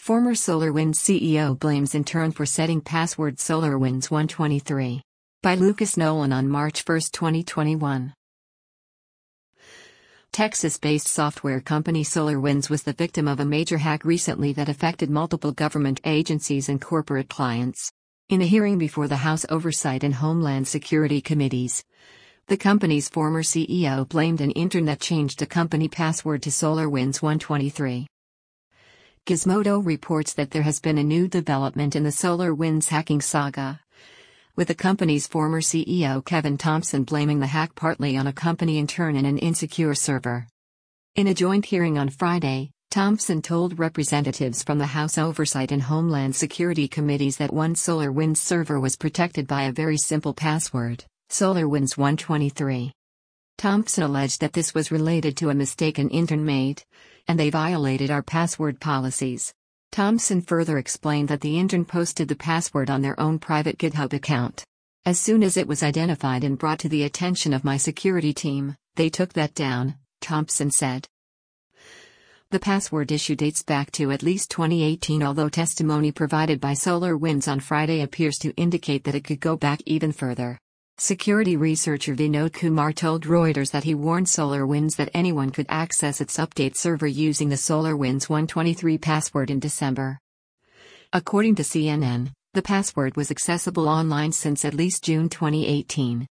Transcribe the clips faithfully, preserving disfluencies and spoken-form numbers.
Former SolarWinds C E O blames intern for setting password SolarWinds one twenty-three. By Lucas Nolan on March first, twenty twenty-one. Texas-based software company SolarWinds was the victim of a major hack recently that affected multiple government agencies and corporate clients. In a hearing before the House Oversight and Homeland Security Committees, the company's former C E O blamed an intern that changed a company password to SolarWinds one twenty-three. Gizmodo reports that there has been a new development in the SolarWinds hacking saga, with the company's former C E O Kevin Thompson blaming the hack partly on a company intern and an insecure server. In a joint hearing on Friday, Thompson told representatives from the House Oversight and Homeland Security Committees that one SolarWinds server was protected by a very simple password, SolarWinds one twenty-three. Thompson alleged that this was related to a mistake an intern made, and they violated our password policies. Thompson further explained that the intern posted the password on their own private GitHub account. As soon as it was identified and brought to the attention of my security team, they took that down, Thompson said. The password issue dates back to at least twenty eighteen, although testimony provided by SolarWinds on Friday appears to indicate that it could go back even further. Security researcher Vinod Kumar told Reuters that he warned SolarWinds that anyone could access its update server using the SolarWinds one twenty-three password in December. According to C N N, the password was accessible online since at least June twenty eighteen.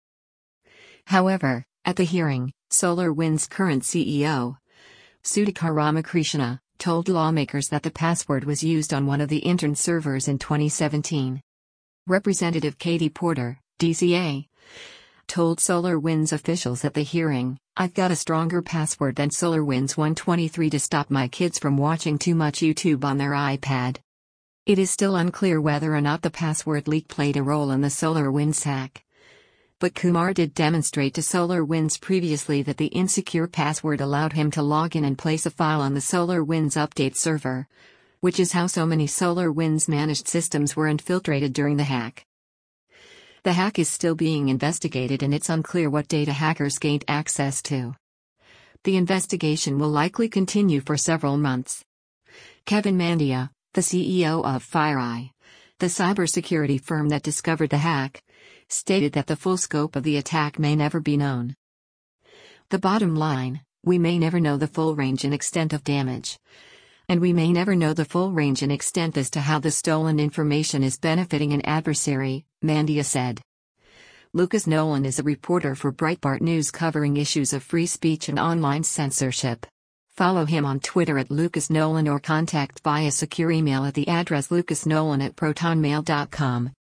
However, at the hearing, SolarWinds' current C E O, Sudhakar Ramakrishna, told lawmakers that the password was used on one of the intern servers in twenty seventeen. Representative Katie Porter, D C A, told SolarWinds officials at the hearing, "I've got a stronger password than SolarWinds one twenty-three to stop my kids from watching too much YouTube on their iPad." It is still unclear whether or not the password leak played a role in the SolarWinds hack. But Kumar did demonstrate to SolarWinds previously that the insecure password allowed him to log in and place a file on the SolarWinds update server, which is how so many SolarWinds managed systems were infiltrated during the hack. The hack is still being investigated and it's unclear what data hackers gained access to. The investigation will likely continue for several months. Kevin Mandia, the C E O of FireEye, the cybersecurity firm that discovered the hack, stated that the full scope of the attack may never be known. The bottom line, we may never know the full range and extent of damage. And we may never know the full range and extent as to how the stolen information is benefiting an adversary, Mandia said. Lucas Nolan is a reporter for Breitbart News covering issues of free speech and online censorship. Follow him on Twitter at Lucas Nolan or contact via secure email at the address lucasnolan at protonmail dot com.